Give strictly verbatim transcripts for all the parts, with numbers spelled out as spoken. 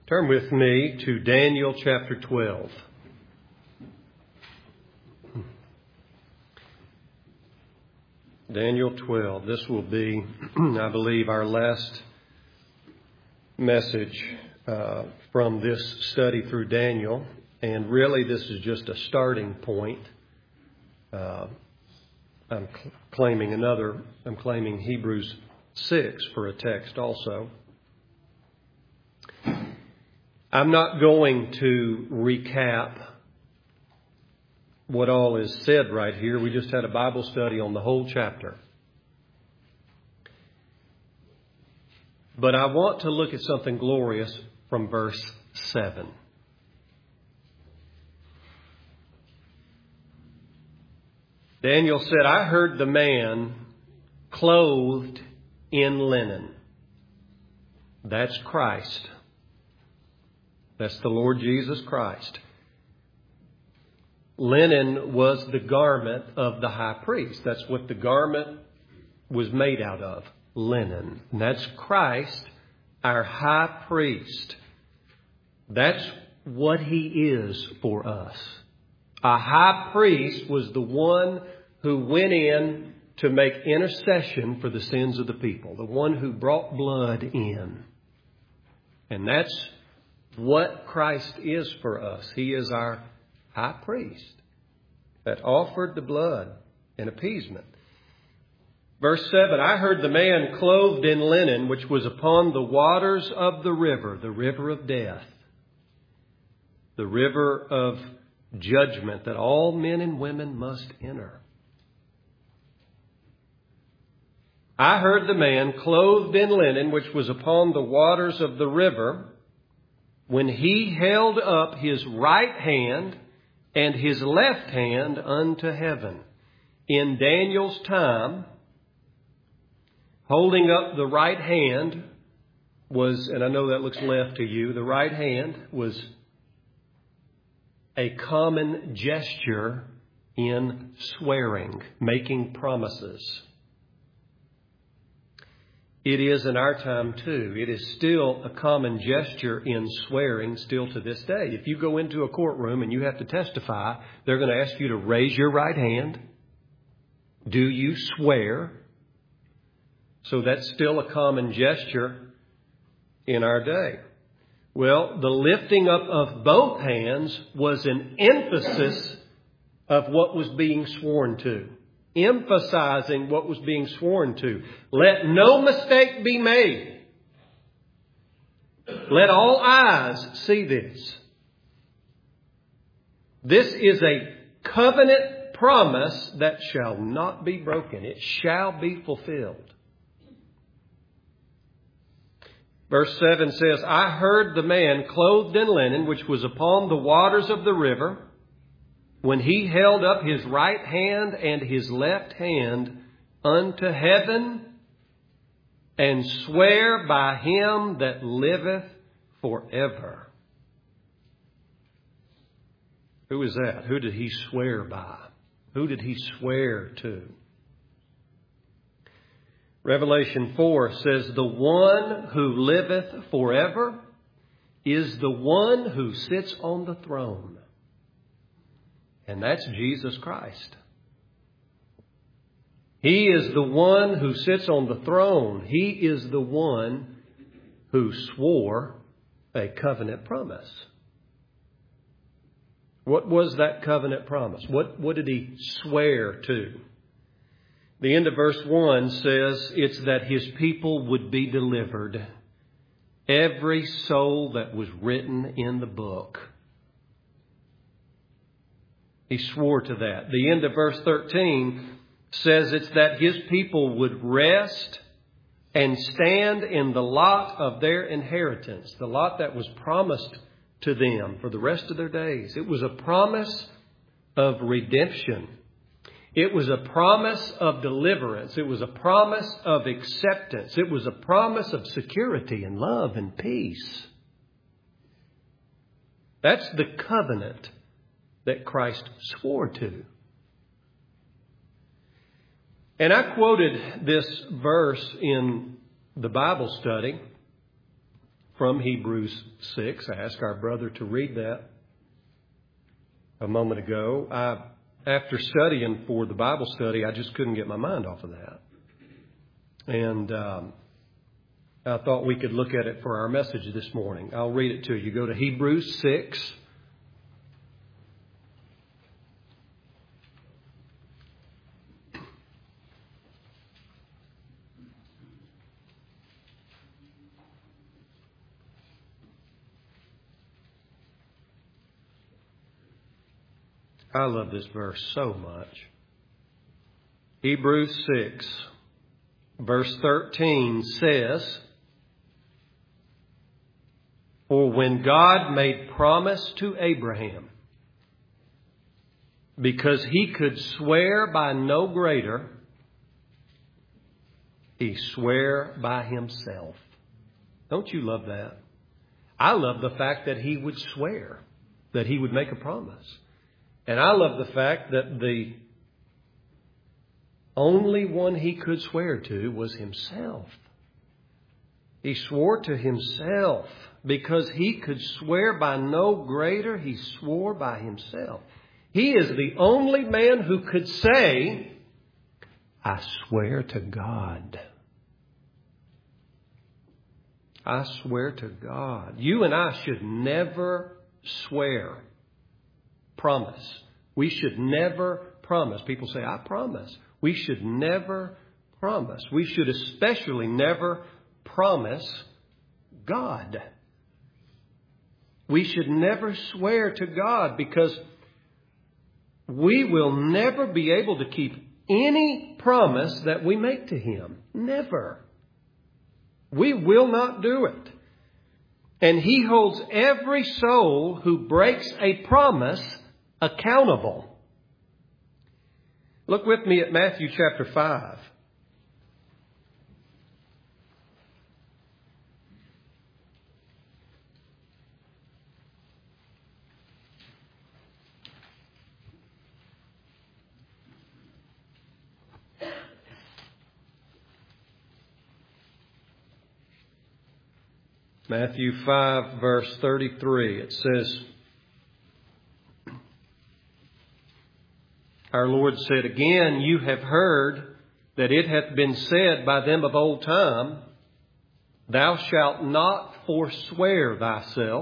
Turn with me to Daniel chapter twelve. Daniel twelve. This will be, I believe, our last message uh, from this study through Daniel. And really, this is just a starting point. Uh, I'm cl- claiming another, I'm claiming Hebrews six for a text also. I'm not going to recap what all is said right here. We just had a Bible study on the whole chapter. But I want to look at something glorious from verse seven. Daniel said, I heard the man clothed in linen. That's Christ. That's the Lord Jesus Christ. Linen was the garment of the high priest. That's what the garment was made out of. Linen. And that's Christ, our high priest. That's what he is for us. A high priest was the one who went in to make intercession for the sins of the people. The one who brought blood in. And that's what Christ is for us. He is our high priest that offered the blood in appeasement. Verse seven, I heard the man clothed in linen, which was upon the waters of the river, the river of death, the river of judgment that all men and women must enter. I heard the man clothed in linen, which was upon the waters of the river, when he held up his right hand and his left hand unto heaven. In Daniel's time, holding up the right hand was, and I know that looks left to you, the right hand was a common gesture in swearing, making promises. It is in our time too. It is still a common gesture in swearing still to this day. If you go into a courtroom and you have to testify, they're going to ask you to raise your right hand. Do you swear? So that's still a common gesture in our day. Well, the lifting up of both hands was an emphasis of what was being sworn to. Emphasizing what was being sworn to. Let no mistake be made. Let all eyes see this. This is a covenant promise that shall not be broken. It shall be fulfilled. Verse seven says, I heard the man clothed in linen, which was upon the waters of the river, when he held up his right hand and his left hand unto heaven, and swear by him that liveth forever. Who is that? Who did he swear by? Who did he swear to? Revelation four says, the one who liveth forever is the one who sits on the throne. And that's Jesus Christ. He is the one who sits on the throne. He is the one who swore a covenant promise. What was that covenant promise? What, what did he swear to? The end of verse one says it's that his people would be delivered. Every soul that was written in the book. He swore to that. The end of verse thirteen says it's that his people would rest and stand in the lot of their inheritance, the lot that was promised to them for the rest of their days. It was a promise of redemption. It was a promise of deliverance. It was a promise of acceptance. It was a promise of security and love and peace. That's the covenant that Christ swore to. And I quoted this verse in the Bible study from Hebrews six. I asked our brother to read that a moment ago. I, after studying for the Bible study, I just couldn't get my mind off of that. And um, I thought we could look at it for our message this morning. I'll read it to you. Go to Hebrews six. I love this verse so much. Hebrews six, verse thirteen says, "For when God made promise to Abraham, because he could swear by no greater, he swore by himself." Don't you love that? I love the fact that he would swear, that he would make a promise. And I love the fact that the only one he could swear to was himself. He swore to himself. Because he could swear by no greater, he swore by himself. He is the only man who could say, "I swear to God." I swear to God. You and I should never swear. Promise. We should never promise. People say, "I promise." We should never promise. We should especially never promise God. We should never swear to God, because we will never be able to keep any promise that we make to Him. Never. We will not do it. And He holds every soul who breaks a promise accountable. Look with me at Matthew chapter five. Matthew five, verse thirty-three. It says, our Lord said, "Again, you have heard that it hath been said by them of old time, Thou shalt not forswear thyself,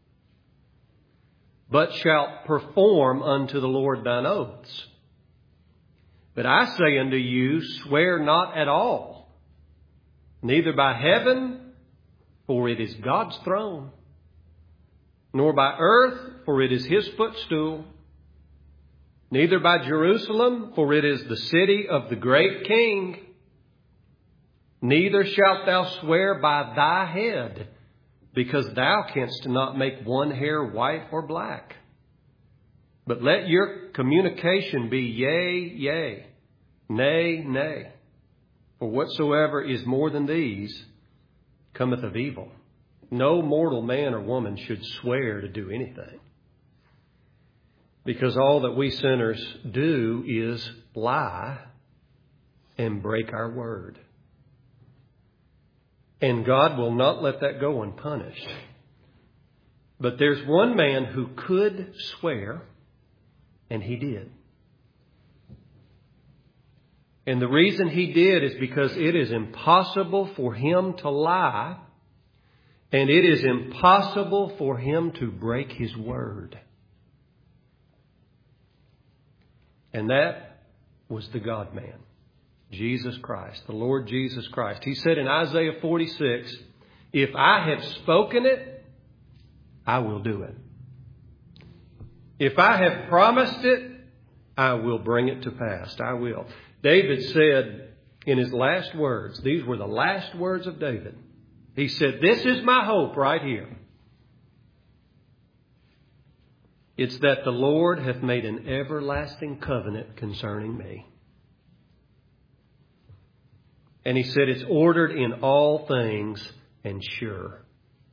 but shalt perform unto the Lord thine oaths. But I say unto you, swear not at all, neither by heaven, for it is God's throne, nor by earth, for it is His footstool, neither by Jerusalem, for it is the city of the great King. Neither shalt thou swear by thy head, because thou canst not make one hair white or black. But let your communication be yea, yea, nay, nay. For whatsoever is more than these cometh of evil. No mortal man or woman should swear to do anything. Because all that we sinners do is lie and break our word. And God will not let that go unpunished. But there's one man who could swear, and he did. And the reason he did is because it is impossible for him to lie, and it is impossible for him to break his word. And that was the God-man, Jesus Christ, the Lord Jesus Christ. He said in Isaiah forty-six, "If I have spoken it, I will do it. If I have promised it, I will bring it to pass." I will. David said in his last words, these were the last words of David. He said, "This is my hope right here. It's that the Lord hath made an everlasting covenant concerning me." And he said, "It's ordered in all things and sure."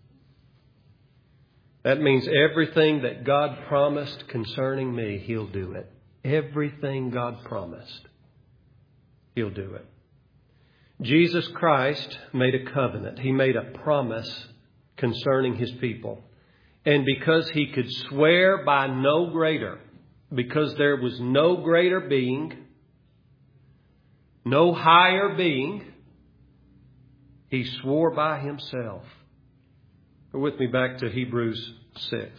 That means everything that God promised concerning me, He'll do it. Everything God promised, He'll do it. Jesus Christ made a covenant. He made a promise concerning His people. And because He could swear by no greater, because there was no greater being, no higher being, He swore by Himself. Go with me back to Hebrews six.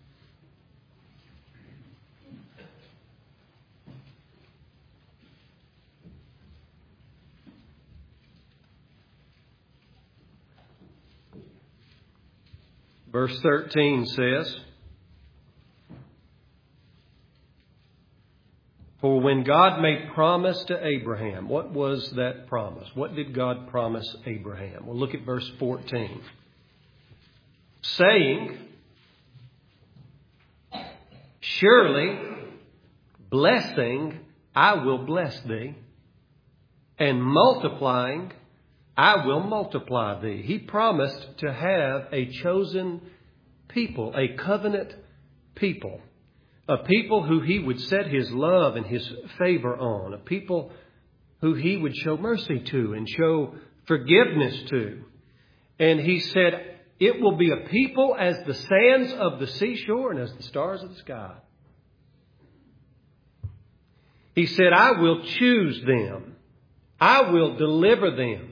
Verse thirteen says, "For when God made promise to Abraham," what was that promise? What did God promise Abraham? Well, look at verse fourteen. "Saying, surely blessing I will bless thee, and multiplying I will multiply thee." He promised to have a chosen people, a covenant people, a people who He would set His love and His favor on, a people who He would show mercy to and show forgiveness to. And He said, it will be a people as the sands of the seashore and as the stars of the sky. He said, I will choose them. I will deliver them.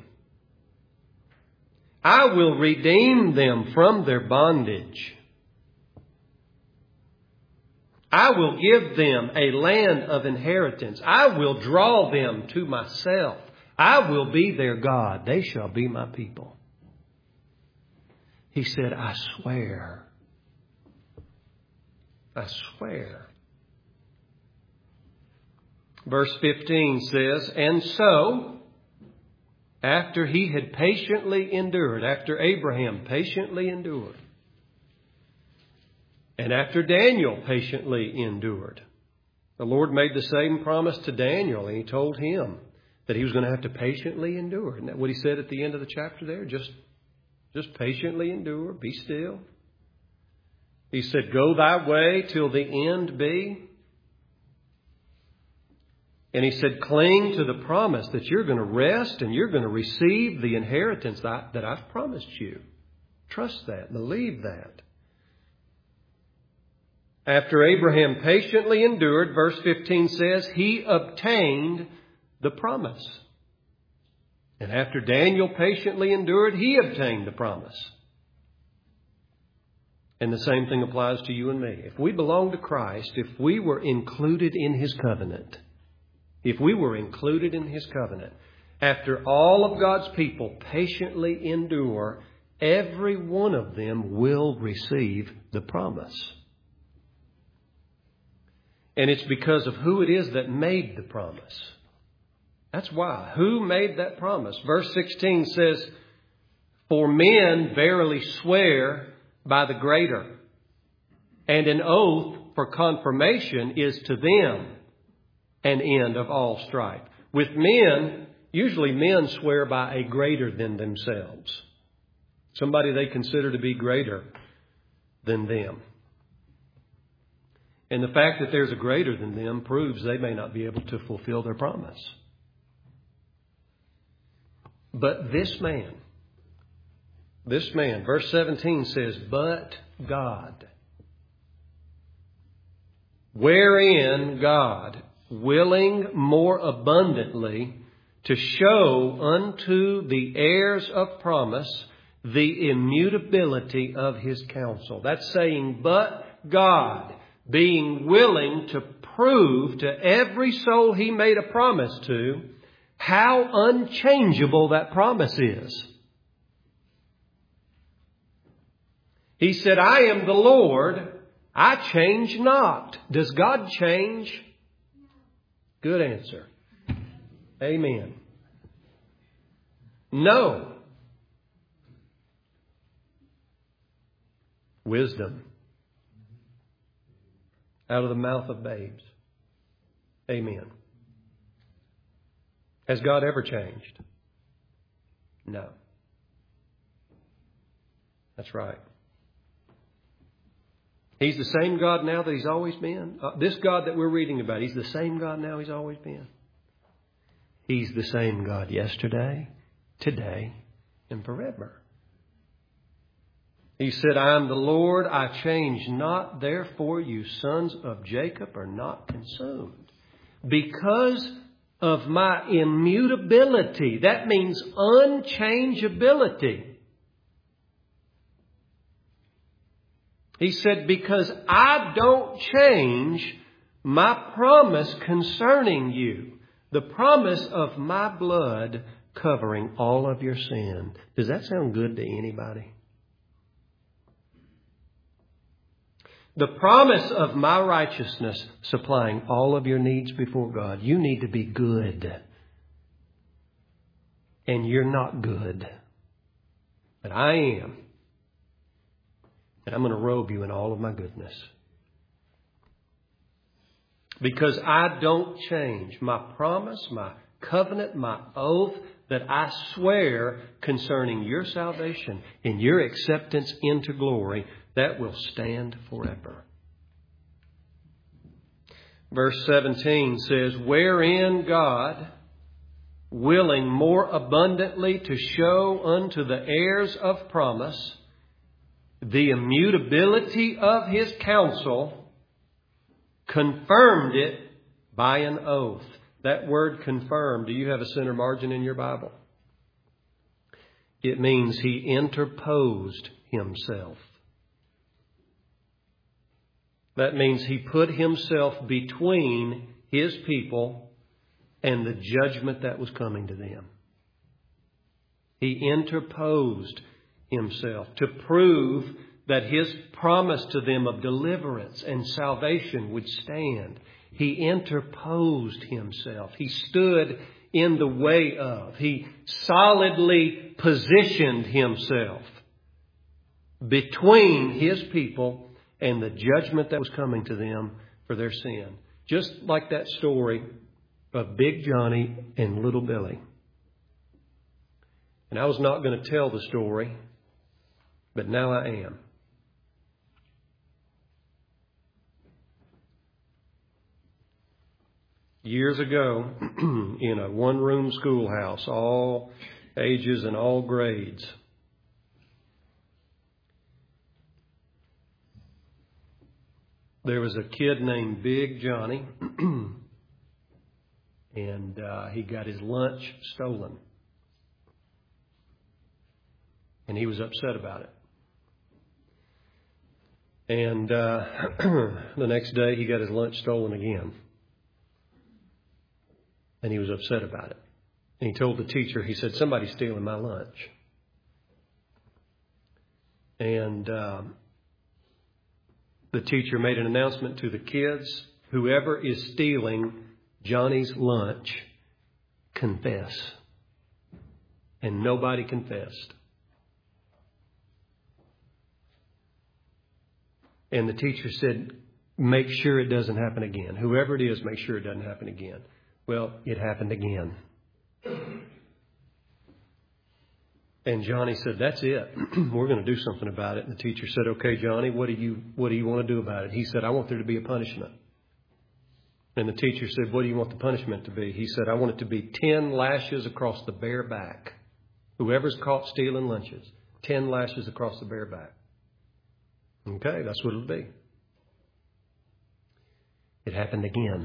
I will redeem them from their bondage. I will give them a land of inheritance. I will draw them to myself. I will be their God. They shall be my people. He said, I swear. I swear. Verse fifteen says, and so, after he had patiently endured, after Abraham patiently endured, and after Daniel patiently endured, the Lord made the same promise to Daniel, and He told him that he was going to have to patiently endure. Isn't that what He said at the end of the chapter there? Just, just patiently endure, be still. He said, go thy way till the end be. And He said, cling to the promise that you're going to rest and you're going to receive the inheritance that, that I've promised you. Trust that. Believe that. After Abraham patiently endured, verse fifteen says, he obtained the promise. And after Daniel patiently endured, he obtained the promise. And the same thing applies to you and me. If we belong to Christ, if we were included in His covenant, If we were included in His covenant, after all of God's people patiently endure, every one of them will receive the promise. And it's because of who it is that made the promise. That's why. Who made that promise? Verse sixteen says, for men verily swear by the greater, and an oath for confirmation is to them an end of all strife. With men, usually men swear by a greater than themselves. Somebody they consider to be greater than them. And the fact that there's a greater than them proves they may not be able to fulfill their promise. But this man, this man, verse seventeen says, but God, wherein God, willing more abundantly to show unto the heirs of promise the immutability of His counsel. That's saying, but God, being willing to prove to every soul He made a promise to, how unchangeable that promise is. He said, I am the Lord, I change not. Does God change? Good answer. Amen. No. Wisdom. Out of the mouth of babes. Amen. Has God ever changed? No. That's right. He's the same God now that He's always been. Uh, this God that we're reading about, He's the same God now He's always been. He's the same God yesterday, today, and forever. He said, I am the Lord, I change not, therefore you sons of Jacob are not consumed. Because of my immutability, that means unchangeability. He said, because I don't change my promise concerning you, the promise of my blood covering all of your sin. Does that sound good to anybody? The promise of my righteousness supplying all of your needs before God. You need to be good. And you're not good. But I am. And I'm going to robe you in all of my goodness. Because I don't change my promise, my covenant, my oath that I swear concerning your salvation and your acceptance into glory. That will stand forever. Verse seventeen says, wherein God, willing more abundantly to show unto the heirs of promise the immutability of His counsel, confirmed it by an oath. That word confirmed, do you have a center margin in your Bible? It means He interposed Himself. That means He put Himself between His people and the judgment that was coming to them. He interposed Himself to prove that His promise to them of deliverance and salvation would stand. He interposed Himself. He stood in the way of. He solidly positioned Himself between His people and the judgment that was coming to them for their sin. Just like that story of Big Johnny and Little Billy. And I was not going to tell the story, but now I am. Years ago, in a one-room schoolhouse, all ages and all grades, there was a kid named Big Johnny, and uh, he got his lunch stolen. And he was upset about it. And uh, the next day, he got his lunch stolen again. And he was upset about it. And he told the teacher, he said, somebody's stealing my lunch. And um, the teacher made an announcement to the kids, whoever is stealing Johnny's lunch, confess. And nobody confessed. And the teacher said, make sure it doesn't happen again. Whoever it is, make sure it doesn't happen again. Well, it happened again. And Johnny said, that's it. We're going to do something about it. And the teacher said, okay, Johnny, what do you what do you want to do about it? He said, I want there to be a punishment. And the teacher said, what do you want the punishment to be? He said, I want it to be ten lashes across the bare back. Whoever's caught stealing lunches, ten lashes across the bare back. Okay, that's what it'll be. It happened again.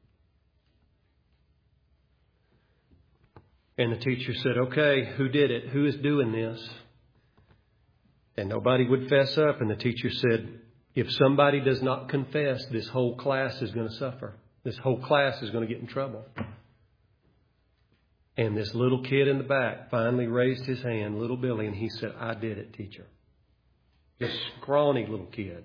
And the teacher said, okay, who did it? Who is doing this? And nobody would fess up. And the teacher said, if somebody does not confess, this whole class is going to suffer. This whole class is going to get in trouble. And this little kid in the back finally raised his hand, little Billy, and he said, I did it, teacher. This scrawny little kid.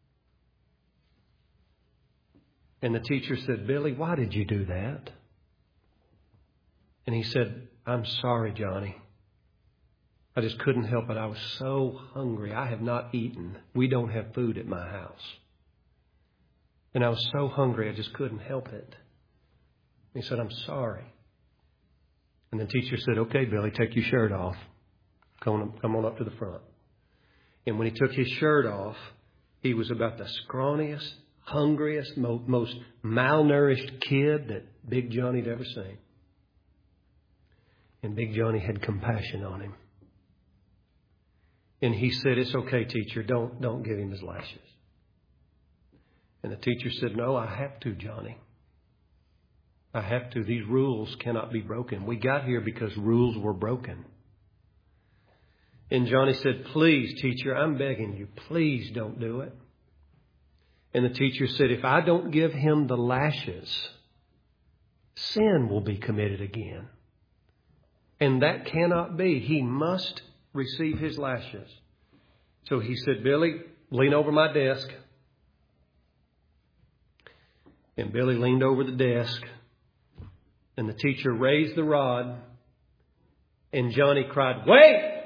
And the teacher said, Billy, why did you do that? And he said, I'm sorry, Johnny. I just couldn't help it. I was so hungry. I have not eaten. We don't have food at my house. And I was so hungry, I just couldn't help it. He said, I'm sorry. And the teacher said, okay, Billy, take your shirt off. Come on, come on up to the front. And when he took his shirt off, he was about the scrawniest, hungriest, mo- most malnourished kid that Big Johnny had ever seen. And Big Johnny had compassion on him. And he said, it's okay, teacher. Don't, don't give him his lashes. And the teacher said, no, I have to, Johnny. I have to. These rules cannot be broken. We got here because rules were broken. And Johnny said, please, teacher, I'm begging you, please don't do it. And the teacher said, if I don't give him the lashes, sin will be committed again. And that cannot be. He must receive his lashes. So he said, Billy, lean over my desk. And Billy leaned over the desk. And the teacher raised the rod. And Johnny cried, wait!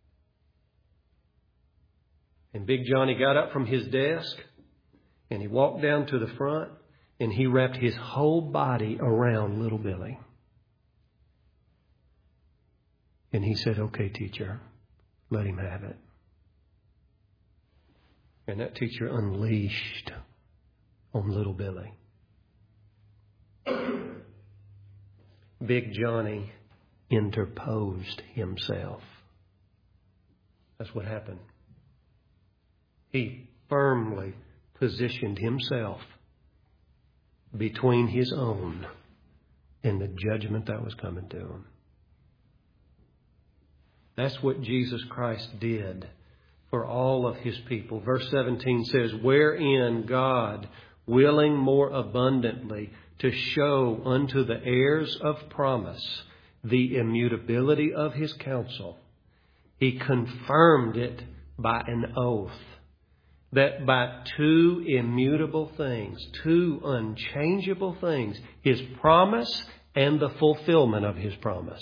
And Big Johnny got up from his desk. And he walked down to the front. And he wrapped his whole body around little Billy. And he said, okay, teacher, let him have it. And that teacher unleashed on little Billy. Big Johnny interposed himself. That's what happened. He firmly positioned himself between his own and the judgment that was coming to him. That's what Jesus Christ did for all of his people. Verse seventeen says, wherein God, willing more abundantly to show unto the heirs of promise the immutability of his counsel, he confirmed it by an oath, that by two immutable things, two unchangeable things, his promise and the fulfillment of his promise.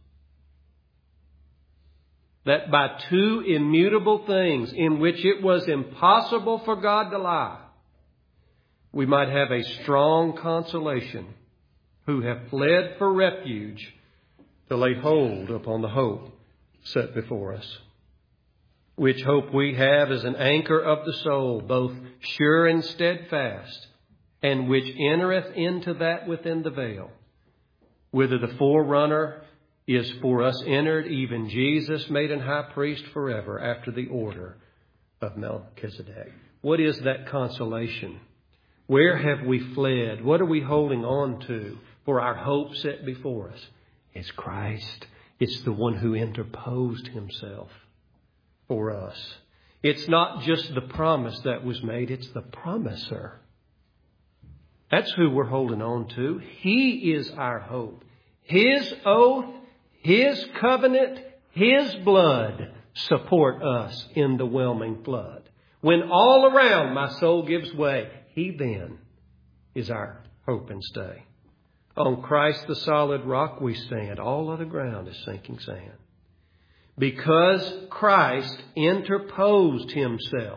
That by two immutable things in which it was impossible for God to lie, we might have a strong consolation who have fled for refuge to lay hold upon the hope set before us. Which hope we have as an anchor of the soul, both sure and steadfast, and which entereth into that within the veil, whither the forerunner is for us entered, even Jesus made an high priest forever after the order of Melchizedek. What is that consolation? Where have we fled? What are we holding on to for our hope set before us? It's Christ. It's the one who interposed himself for us. It's not just the promise that was made. It's the promiser. That's who we're holding on to. He is our hope. His oath, his covenant, his blood support us in the whelming flood. When all around my soul gives way, he then is our hope and stay. On Christ the solid rock we stand. All other ground is sinking sand. Because Christ interposed himself.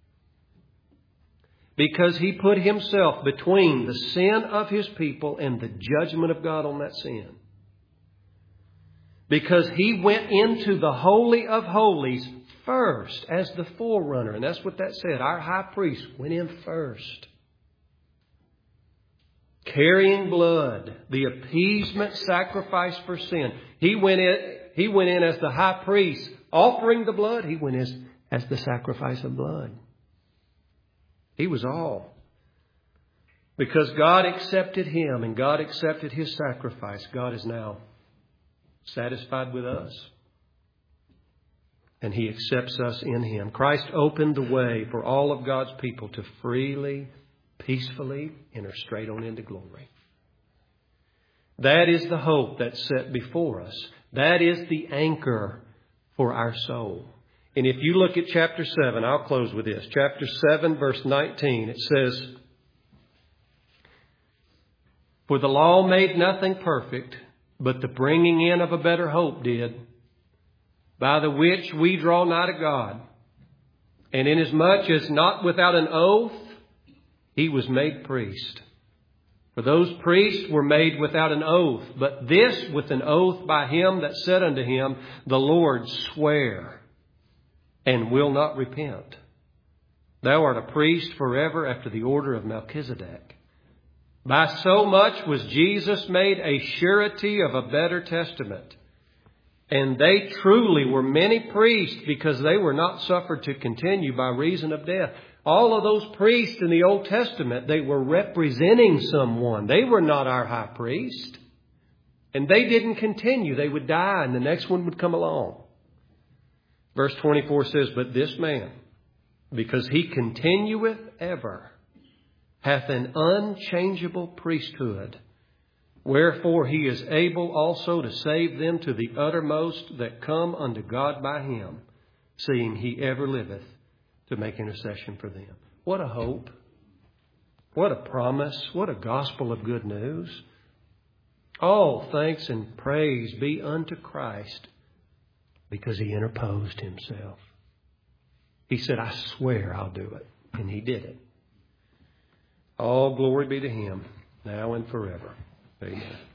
Because he put himself between the sin of his people and the judgment of God on that sin. Because he went into the Holy of Holies first as the forerunner. And that's what that said. Our high priest went in first. Carrying blood, the appeasement sacrifice for sin. He went in, he went in as the high priest, offering the blood. He went as, as the sacrifice of blood. He was all. Because God accepted him and God accepted his sacrifice, God is now satisfied with us. And he accepts us in him. Christ opened the way for all of God's people to freely, peacefully enter straight on into glory. That is the hope that's set before us. That is the anchor for our soul. And if you look at chapter seven, I'll close with this. Chapter seven, verse nineteen, it says, for the law made nothing perfect, but the bringing in of a better hope did, by the which we draw nigh to God. And inasmuch as not without an oath, he was made priest. For those priests were made without an oath, but this with an oath by him that said unto him, the Lord swear, and will not repent. Thou art a priest forever after the order of Melchizedek. By so much was Jesus made a surety of a better testament. And they truly were many priests, because they were not suffered to continue by reason of death. All of those priests in the Old Testament, they were representing someone. They were not our high priest. And they didn't continue. They would die and the next one would come along. Verse twenty-four says, but this man, because he continueth ever, hath an unchangeable priesthood. Wherefore he is able also to save them to the uttermost that come unto God by him, seeing he ever liveth to make intercession for them. What a hope. What a promise. What a gospel of good news. All thanks and praise be unto Christ, because he interposed himself. He said, I swear I'll do it. And he did it. All glory be to him, now and forever. Amen.